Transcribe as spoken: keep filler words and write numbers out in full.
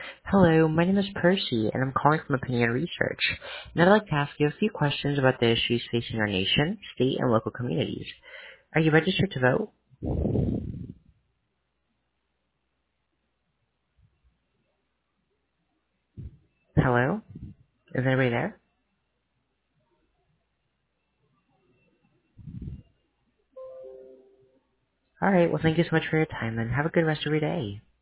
Hello, my name is Percy, and I'm calling from Opinion Research. And I'd like to ask you a few questions about the issues facing our nation, state, and local communities. Are you registered to vote? Hello? Is anybody there? Alright, well thank you so much for your time, and have a good rest of your day.